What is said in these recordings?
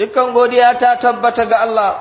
Dukan godiya ta tabbata ga Allah,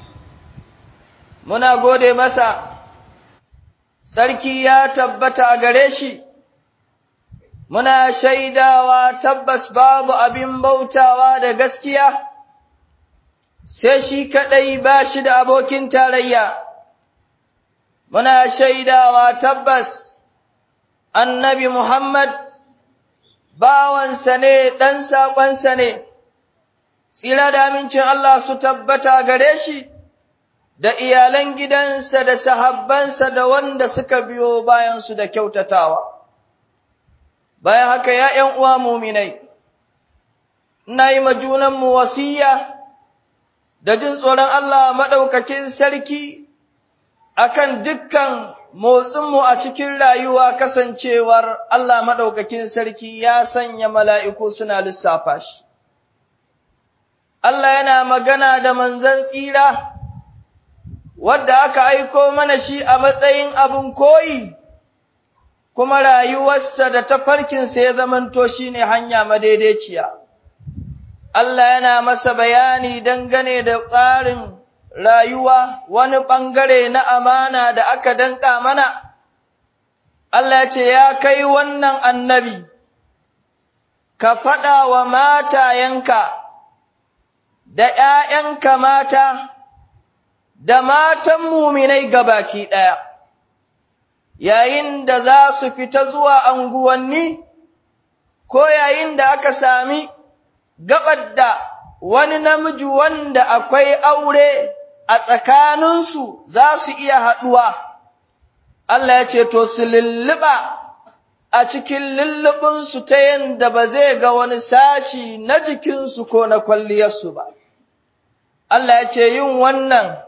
muna gode masa, sarki ya tabbata a gare shi, muna shaidawa tabbas babu abin bautawa da gaskiya, sai shi kaɗai ba shi da abokin tarayya, muna shaidawa tabbas annabi Muhammad bawansa ne, ɗan saƙonsa ne, tsira da amincin Allah su tabbata gare shi da iyalan gidansa da sahabbansa da wanda suka biyo bayansu da kyautatawa. Bayan haka ya ’yan uwa muminai, ina yi majunanmu wasiya da jin tsoron Allah maɗaukakin sarki akan dukkan motsinmu a cikin rayuwa kasancewar Allah maɗaukakin sarki ya sanya mala'iku suna lissafa shi. Allah yana magana da manzon tsira, wadda aka aiko mana shi a matsayin abin koyi, kuma rayuwarsa da tafarkinsa ya zamanto shi ne hanya madaidaiciya. Allah yana masa bayani dangane da tsarin rayuwa, wani ɓangare na amana da aka danƙa mana. Allah ce, ya kai wannan annabi, ka faɗa wa matayenka da ’ya'yanka mata, da matan muminai gabaki ɗaya, yayin da za su fita zuwa anguwanni, ko yayin da aka sami gabar da wani namiji wanda akwai aure a tsakaninsu za su iya haɗuwa. Allah ya ce, to su lulluɓa a cikin lullubinsu ta yanda ba zai ga wani sashi na jikinsu ko na kwalliyarsu ba. Allah ya ce yin wannan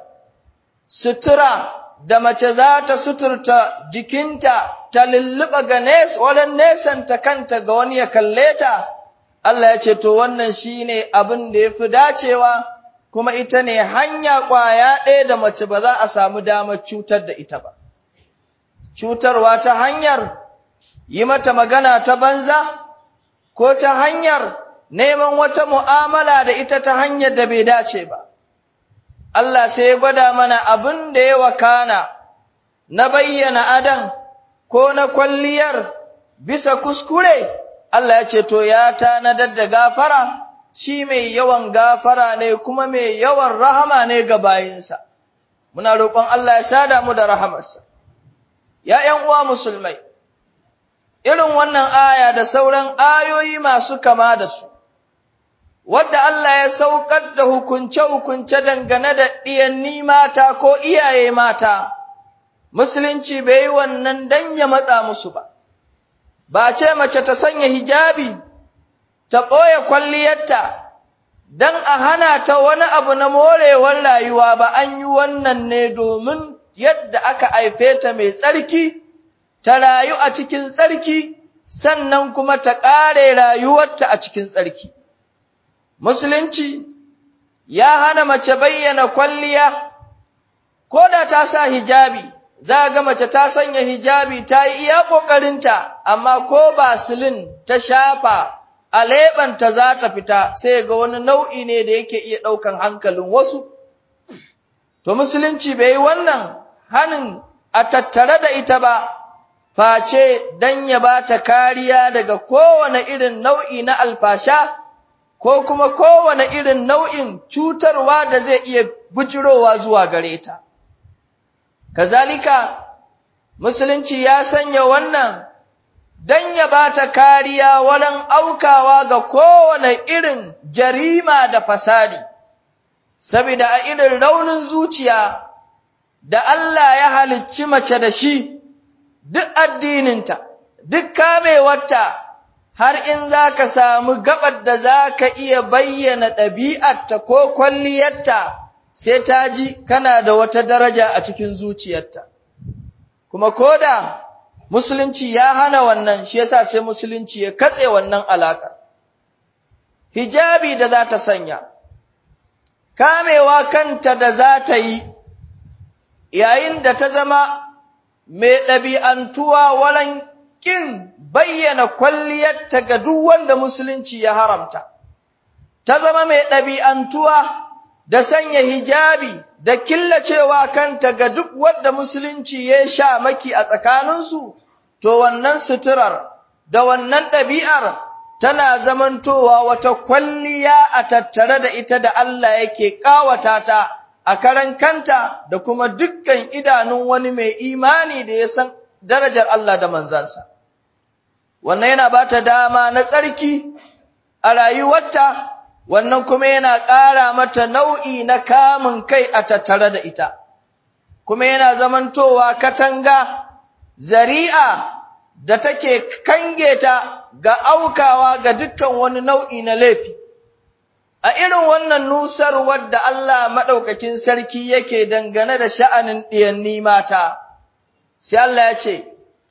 sutura da mace za ta suturta jikinta ta lulluɓa ga wajen nesanta kanta ga wani ya kalle ta, Allah ya ce to wannan shi ne abin da ya fi dacewa, kuma ita ne hanya ƙwaya ɗaya da mace ba za a samu damar cutar da ita ba. Cutarwa ta hanyar yi mata magana ta banza, ko ta hanyar neman wata mu'amala da ita ta hanyar da bai dace ba. Allah sai ya gwada mana abin da ya wakana na bayyana adan ko na kwalliyar bisa kuskure, Allah ya ce to ya tanadar da gafara, shi mai yawan gafara ne kuma mai yawan rahama ne ga bayinsa. Muna roƙon Allah ya sada mu da rahamarsa. Ya ’yan uwa musulmai, irin wannan aya da sauran ayoyi masu kama da su, wadda Allah ya saukar da hukunce-hukunce dangane da ɗiyanni mata ko iyaye mata, Musulunci bai yi wannan don ya matsa musu ba. Ba ce mace ta sanya hijabi, ta ɓoye kwalliyarta, don a hana ta wani abu na morewar rayuwa ba, an yi wannan ne domin yadda aka haife ta mai tsarki, ta rayu a cikin tsarki, sannan kuma ta ƙare rayuwarta a cikin tsarki. Musulunci ya hana mace bayyana kwalliya, ko da ta sa hijabi, za ga mace ta sanya hijabi ta yi iya ƙoƙarinta, amma ko basilin ta shafa a leɓenta za ta fita, sai ga wani nau'i ne da yake iya ɗaukan hankalin wasu. To Musulunci bai yi wannan hanin a tattare da ita ba, face don ya ba ta kariya daga kowane irin nau'i na alfasha, ko kuma kowane irin nau'in cutarwa da zai iya bujirowa zuwa gare ta. Kazalika, Musulunci ya sanya wannan don ya ba ta kariya wurin aukawa ga kowane irin jarima da fasadi, saboda a irin raunin zuciya da Allah ya halicci mace da shi, duk addininta, duk kamewarta, har in za ka samu gabar da za ka iya bayyana ɗabi'arta ko kwalliyarta, sai ta ji kana da wata daraja a cikin zuciyarta. Kuma koda Musulunci ya hana wannan, shi yasa sai Musulunci ya katse wannan alaƙa. Hijabi da za ta sanya, kamewa kanta da za ta yi, yayin da ta zama mai ɗabi'antuwa walan ƙin bayyana kwalliyarta ga duk wanda Musulunci ya haramta, ta zama mai ɗabi'antuwa da sanya hijabi da killacewa kanta ga duk wanda musulunci ya sha maki a tsakaninsu, to wannan suturar da wannan ɗabi'ar tana zamantowa wata kwalliya a tattare da ita da Allah yake ƙawata ta a karan kanta da kuma dukkan idanun wani mai imani da ya san darajar Allah da manzansa. Wannan yana ba ta dama na tsarki a rayuwarta, wannan kuma yana ƙara mata nau'i na kamun kai a tattare da ita, kuma yana zamantowa katanga, zari'a da take kange ta ga aukawa ga dukkan wani nau'i na laifi. A irin wannan nusarwar da Allah maɗaukakin sarki yake dangane da sha'anin ɗiyanni mata, sai Allah ya ce,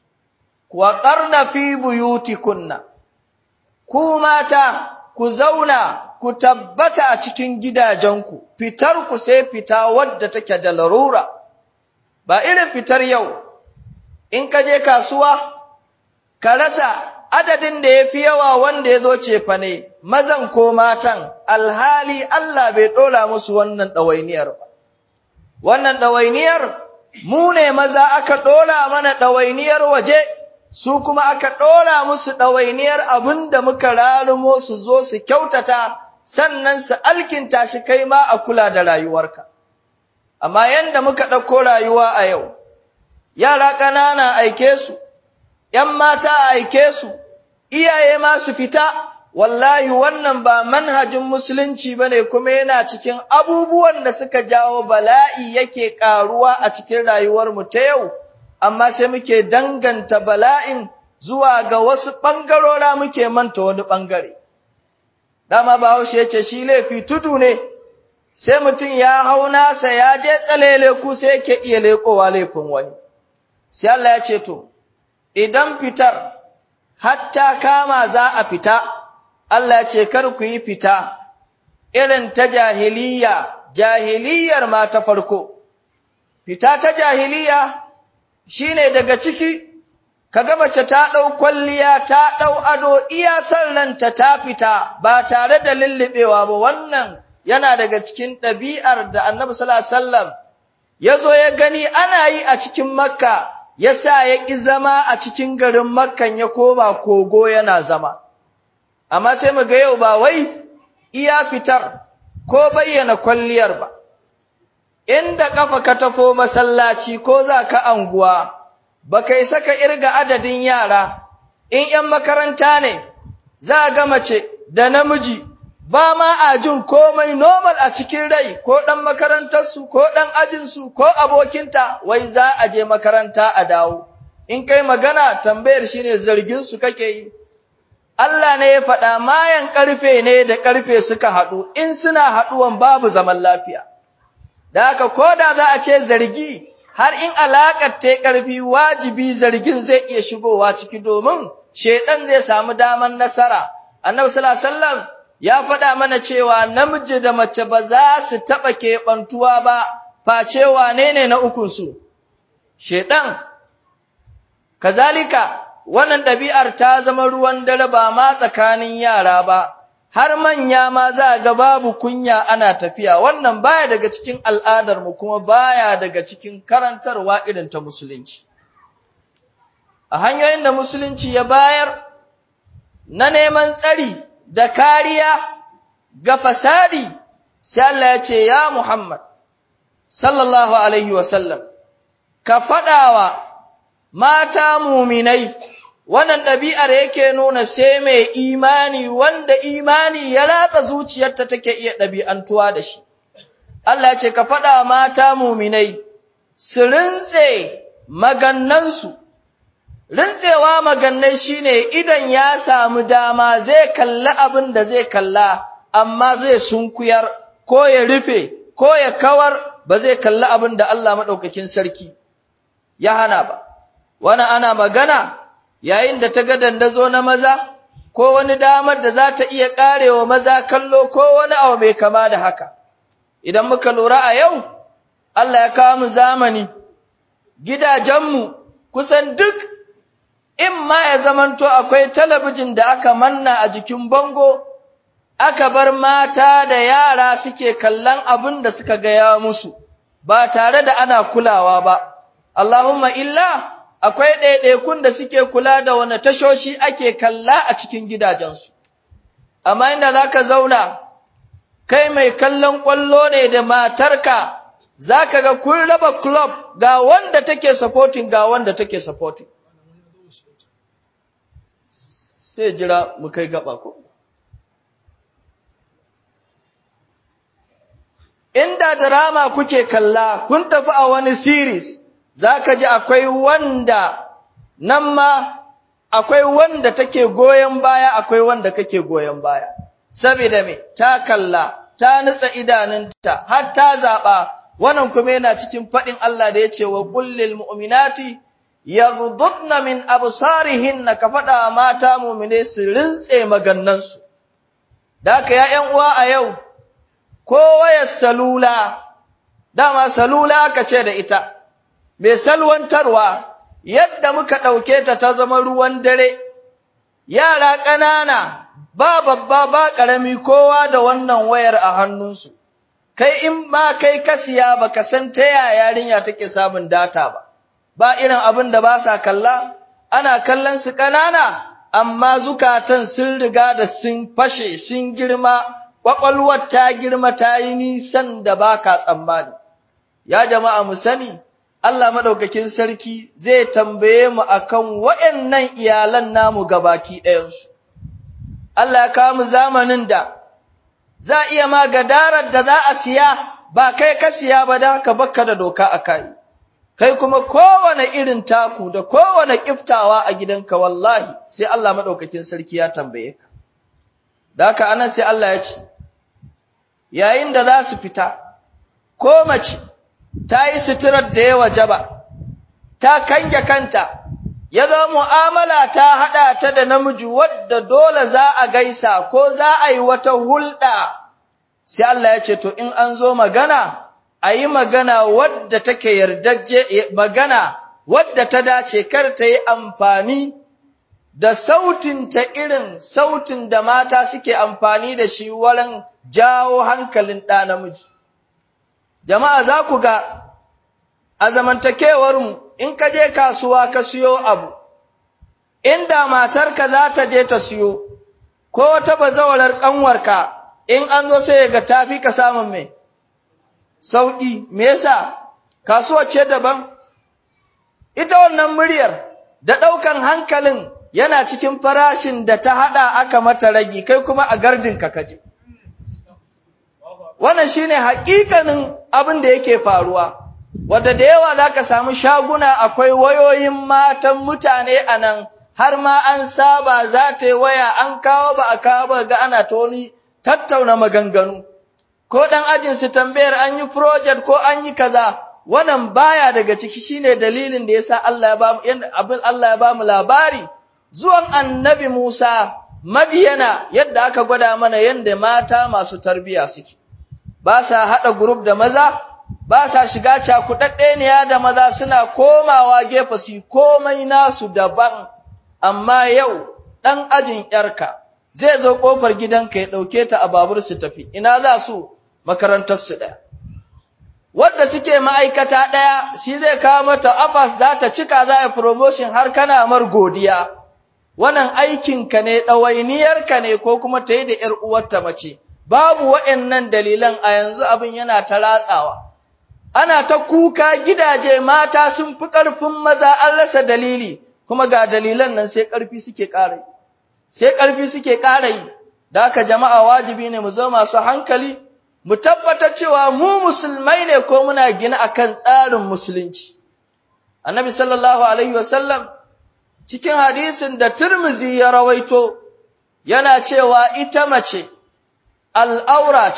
wa ƙarna fi buyutikunna, ku mata ku zauna ku tabbata a cikin gidajenku, fitarku sai fita wadda take da larura, ba irin fitar yau, in ka je kasuwa, ka rasa adadin da ya fi yawa wanda ya zo cefane, mazan ko matan, alhali Allah bai ɗora musu wannan ɗawainiyar ba. Wannan ɗawainiyar, mu ne maza aka ɗora mana ɗawainiyar waje, su kuma aka ɗora musu ɗawainiyar abin da muka rarumo su zo su kyautata, sannan su alkinta shi kai ma a kula da rayuwarka. Amma yanda muka ɗauko rayuwa a yau, yara ƙanana aike su, ‘yan mata aike su, iyaye ma su fita, wallahi wannan ba manhajin musulunci ba ne, kuma yana cikin abubuwan da suka jawo bala'i yake ƙaruwa a cikin rayuwarmu ta yau, amma sai muke danganta bala'in zuwa ga wasu ɓangarora muke manta wani ɓangare. Dama Bahaushe ya ce shi laifi tudu ne, sai mutum ya hau nasa ya je tsalele ku sai yake iya leƙowa laifin wani. Sai Allah ya ce to, idan fitar hatta kama za a fita, Allah ce kar ku yi fita irin ta jahiliyar ma ta farko. Fita ta jahiliya shine daga ciki, kaga mace ta ɗau kwalliya, ta ɗau ado, iya san ranta ta fita ba tare da lullubewa ba. Wannan yana daga cikin ɗabi'ar da Annabi sallallahu alaihi wasallam ya zo ya gani ana yi a cikin Makka, ya sa ya ƙi zama a cikin garin Makkan ya koma kogo yana zama. Amma sai mu ga yau ba wai iya fitar ko bayyana kwalliyar ba. Inda kafa ka tafo masallaci ko za ka anguwa, ba kai saka irga adadin yara, in ‘yan makaranta ne, za ga mace da namiji, ba ma a jin komai normal a cikin rai, ko ɗan makarantarsu, ko ɗan ajinsu, ko abokinta, wai za a je makaranta a dawo. In kai magana tambayar shi ne zarginsu kake yi. Allah ne ya faɗa mayan ƙarfe ne da ƙarfe suka haɗu, in suna haɗuwan babu zaman lafiya. Da haka ko da za a ce zargi, har in alaƙar ta ƙarfi wajibi zargin zai iya shigowa ciki domin shaiɗan zai samu daman nasara. Annabi sallallahu alaihi wasallam ya faɗa mana cewa namiji da mace ba za su taɓa keɓantuwa ba, face wane ne na ukunsu? Shaiɗan. Kazalika, wannan ɗabi'ar ta zama ruwan dare ba ma tsakanin yara ba, har manya ma za ga babu kunya ana tafiya. Wannan baya daga cikin al'adarmu kuma baya daga cikin karantarwa irin ta musulunci. A hanyoyin da musulunci ya bayar na neman tsari da kariya ga fasadi, sai Allah ya ce, ya Muhammad, sallallahu alaihi wasallam, ka faɗawa mata muminai, wannan ɗabi'ar yake nuna sai mai imani, wanda imani ya ratsa zuciyarta take iya ɗabi'antuwa da shi. Allah ya ce, ka faɗa mata muminai, su rintse magannansu. Rintsewa magannai shine idan ya samu dama zai kalli abin da zai kalla, amma zai sunkuyar, ko ya rufe, ko ya kawar, ba zai kalli abin da Allah maɗaukakin sarki ya hana ba. Wani ana magana yayin da ta ga dandazo na maza, ko wani damar da za ta iya ƙarewa maza kallo, ko wani abu mai kama da haka. Idan muka lura a yau, Allah ya kawo mu zamani, gidajenmu kusan duk in ma ya zamanto akwai talabijin da aka manna a jikin bango, aka bar mata da yara suke kallon abin da suka gaya musu ba tare da ana kulawa ba. Allahumma illa akwai ɗaiɗaikun da suke kula da wani tashoshi ake kalla a cikin gidajensu. Amma inda za ka zauna, kai mai kallon ƙwallo ne da matarka, za ka ga kun raba club ga wanda take supporting ga wanda take supporting. Sai jira mu kai gaba ko. Inda drama kuke kalla, kun tafi a wani series, za ka ji akwai wanda, nan ma akwai wanda take goyon baya, akwai wanda kake goyon baya. Saboda me, ta kalla, ta nutsa idanunta, har ta zaɓa, wannan kuma yana cikin faɗin Allah da ya ce wa kullil mu'minati yaghdudna min absarihinna, ka faɗa mata mu'mine su rintse magannansu. Da haka ya ƴan uwa a yau, ko wayar salula, dama salula aka ce da ita, mai salwantarwa, yadda muka ɗauke ta ta zama ruwan dare, yara ƙanana, ba babba ba ƙarami kowa da wannan wayar a hannunsu, kai in ma kai kasiya ba ka san ta yaya yarinya take samun data ba irin abin da ba sa kalla, ana kallon su ƙanana, amma zukatan sun riga da sun fashe, sun girma, ƙwaƙwalwar ta girma ta yi nisan da ba ka tsammani. Ya jama'a mu sani, Allah maɗaukakin sarki zai tambaye mu akan waɗannan iyalan namu gabaki ɗayansu. Allah ya kawo mu zamanin da za a iya ma gadarar da za a siya, ba kai ka siya ba da haka bakka da doka a kai. Kai kuma kowane irin taku da kowane kiftawa a gidanka wallahi sai Allah maɗaukakin sarki ya tambaye ka. Da haka anan sai Allah ya ce, yayin da za su fita, ko mace ta yi suturar da ya wajaba, ta kange kanta, ya zo mu'amala ta haɗa ta da namiji wadda dole za a gaisa ko za a yi wata hulɗa, sai Allah ya ce, to in an zo magana, a yi magana wadda take yardajje, magana wadda ta dace, kar ta yi amfani da sautin ta irin sautin da mata suke amfani da shi wurin jawo hankalin ɗa namiji. Jama'a za ku ga a zamantakewarmu in ka je kasuwa ka siyo abu, inda matarka za ta je ta siyo, ko wata bazawarar ƙanwarka in an zo sai ga tafi ka samun mai sauƙi, me yasa? Kasuwa ce daban. Ita wannan muryar da ɗaukan hankalin yana cikin farashin da ta haɗa aka mata ragi, kai kuma a gardin ka kaje. Wannan shine haƙiƙanin abin da yake faruwa, wadda da yawa za ka samu shaguna akwai wayoyin matan mutane a nan, har ma an saba za ta yi waya, an kawo ba a kawo ba, ga ana ta wani tattauna maganganu, ko ɗan ajinsu tambayar an yi project ko an yi kaza, wannan baya daga ciki. Shine dalilin da yasa Allah ya ba mu labari zuwan annabi Musa Madiyana, yadda aka gwada mana yadda mata masu tarbiya suke. Ba sa haɗa group da maza, ba sa shiga cakuɗaɗɗeniya da maza, suna komawa gefe su komai nasu daban. Amma yau ɗan ajin ‘yarka zai zo ƙofar gidanka ya ɗauke ta a babur su tafi, ina za su? Makarantarsu ɗaya. Wadda suke ma'aikata ɗaya, shi zai kawo mata afas za ta cika, za a promotion har kana mar godiya. Wannan aikinka ne, ɗawainiyarka ne, ko kuma ta yi da ‘yar uwarta mace. Babu waɗannan dalilan a yanzu, abin yana ta ratsawa. Ana ta kuka gidaje, mata sun fi ƙarfin maza, an rasa dalili, kuma ga dalilan nan sai ƙarfi suke ƙara yi. Sai ƙarfi suke ƙara yi, da haka jama'a wajibi ne mu zo masu hankali, mu tabbatar cewa mu musulmai ne ko muna gina akan tsarin musulunci. Annabi sallallahu alaihi wasallam cikin hadisin da Tirmidhi ya rawaito yana cewa ita mace al'aura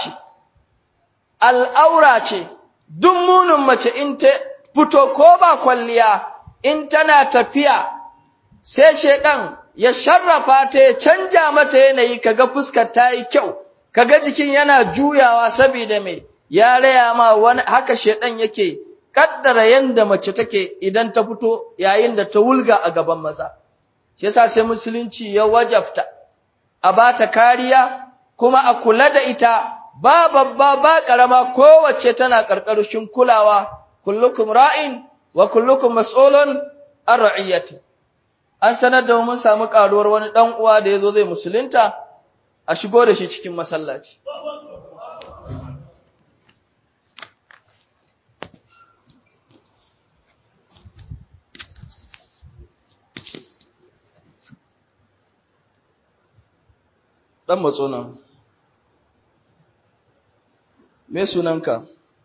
ce, duk munin mace in ta fito ko ba kwalliya, in tana tafiya, sai shedan ya sharrafa ta, ya canja mata yanayi, kaga fuskar ta yi kyau, kaga jikin yana juyawa, saboda mai ya raya ma wani, haka shedan yake kaddara yanda mace take idan ta fito yayin da ta wulga a gaban maza. Shi yasa sai musulunci ya wajabta a bata kariya, kuma a kula da ita ba babba ba ƙarama kowace tana ƙarƙarshin kulawa, kullukum ra'in wa kullukum mas'ulun an ra'iyati. An sanar da mun samu ƙaruwar wani ɗan uwa da ya zo zai musulunta, a shigo da shi cikin masallaci. Ɗan matso nan. Me sunanka?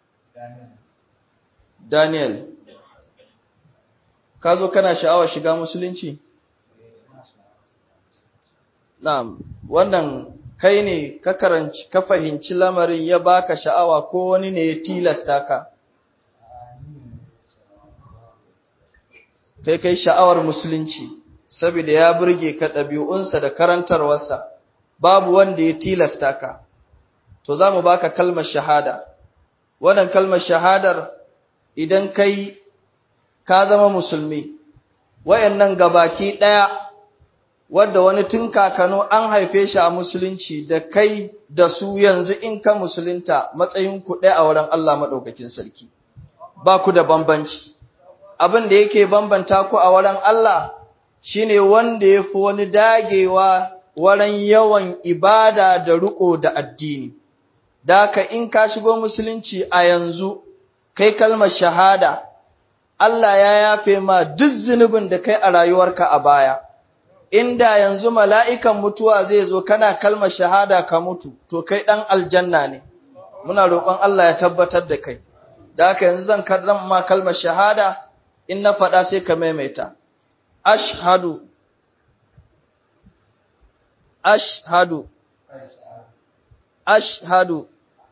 Daniel. Ka zo kana sha'awar shiga musulunci? Na'am, wannan kai ne ka fahimci lamarin ya baka sha'awa ko wani ne ya tilasta ka? Kai sha'awar musulunci, saboda ya burge ka ɗabi'unsa da karantarwarsa, babu wanda ya tilasta ka. To za mu baka kalmar shahada. Wannan kalmar shahadar idan kai ka zama musulmi, wayannan gabaki ɗaya wadda wani tun kakano an haife shi a musulunci da kai da su yanzu in ka musulunta matsayin ku ɗaya a wurin Allah maɗaukakin sarki, ba ku da bambanci. Abin da yake bambanta ku a wurin Allah shine wanda ya fi wani dagewa wurin yawan ibada da riƙo da addini. Da haka in ka shigo musulunci a yanzu, kai kalmar shahada, Allah ya yafe ma duk zunubin da kai a rayuwarka a baya. Inda yanzu mala'ikan mutuwa zai zo kana kalmar shahada ka mutu, to kai ɗan aljanna ne. Muna roƙon Allah ya tabbatar da kai. Da haka yanzu zan karɓar ma kalmar shahada, in na faɗa sai ka maimaita. Ashhadu. Ashhadu. Ashhadu.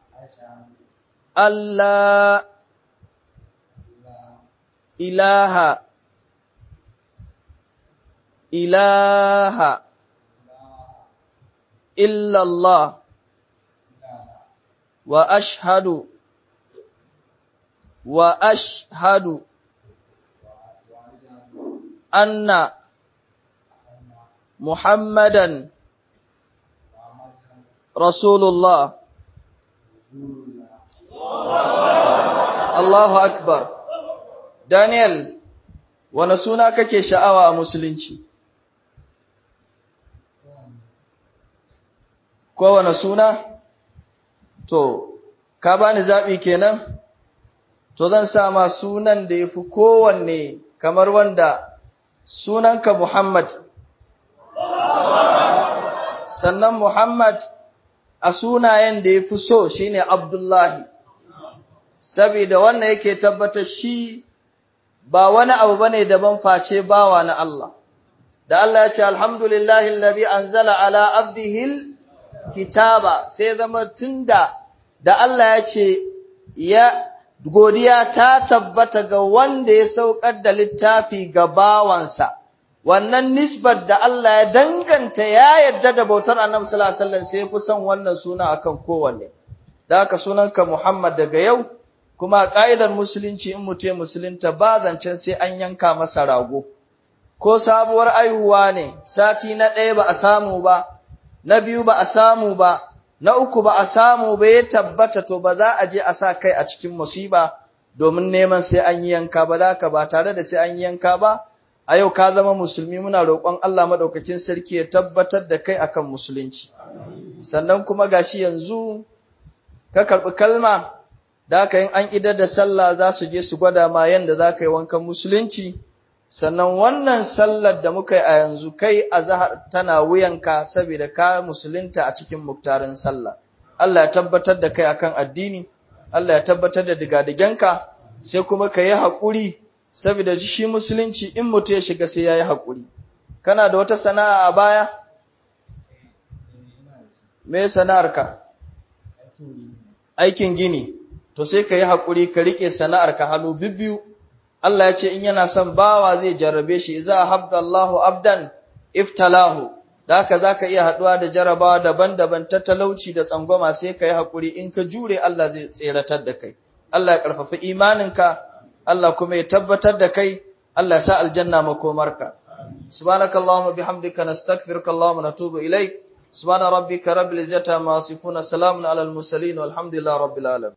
Allah ilaha illallah wa ashhadu anna Muhammadan Rasulullah. Allahu Akbar. Daniel, wane suna kake sha'awa a musulunci? Kowane suna? To, ka bani zaɓi kenan? To zan sa ma sunan da ya fi kowanne kamar wanda sunanka Muhammad. Sannan Muhammad a sunayen da ya fi so shine Abdullahi. Saboda wannan yake tabbatar shi ba wani abu bane daban face bawa na Allah. Da Allah ya ce alhamdulillahi alladhi anzala ala abdihil kitaba, sai zama tunda da Allah ya ce godiya ta tabbata ga wanda ya saukar da littafi ga bawansa. Wannan nisbar da Allah ya danganta ya yadda da bautar Annabi sallallahu alaihi wasallam sai fi son wannan suna akan kowanne. Da haka sunanka Muhammad daga yau, kuma ƙa'idar musulunci in mutum musulunta ba zancen sai an yanka masa rago. Ko sabuwar aihuwa ne, sati na 1 ba a samu ba, na 2 ba a samu ba, na 3 ba a samu ba, ya tabbata to ba za a je a sa kai a cikin musiba domin neman sai an yi yanka ba. Da ba tare da sai an yi yanka ba, a yau ka zama musulmi, muna roƙon Allah maɗaukakin sarki ya tabbatar da kai akan musulunci. Sannan kuma gashi yanzu ka karɓi kalma, da haka yin an idar da sallah za su je su gwada ma yanda za ka yi wankan musulunci. Sannan wannan sallar da muka yi a yanzu kai azhar tana wuyanka saboda ka musulunta a cikin muktarin sallah. Allah ya tabbatar da kai akan addini, Allah ya tabbatar da digadigenka, sai kuma ka yi haƙuri saboda shi musulunci in mutu ya shiga sai ya yi haƙuri. Kana da wata sana'a a baya? Me sana'arka? Aikin gini. To sai ka yi haƙuri ka riƙe sana'arka hannu bibbiyu. Allah ya ce in yana son bawa zai jarrabe shi, iza habba Allahu abdan iftalahu. Da haka za ka iya haɗuwa da jarabawa daban-daban ta talauci da tsangwama, sai ka yi haƙuri, in ka jure Allah zai tseratar da kai. Allah ya ƙarfafa imaninka, Allah kuma ya tabbatar da kai, Allah ya sa aljanna makomarka. Subhanakallahumma bihamdika nastaghfiruka Allahumma natubu ilaik. subhana rabbika rabbil izzati amma yasifun salamun alal mursalin walhamdulillahi rabbil alamin.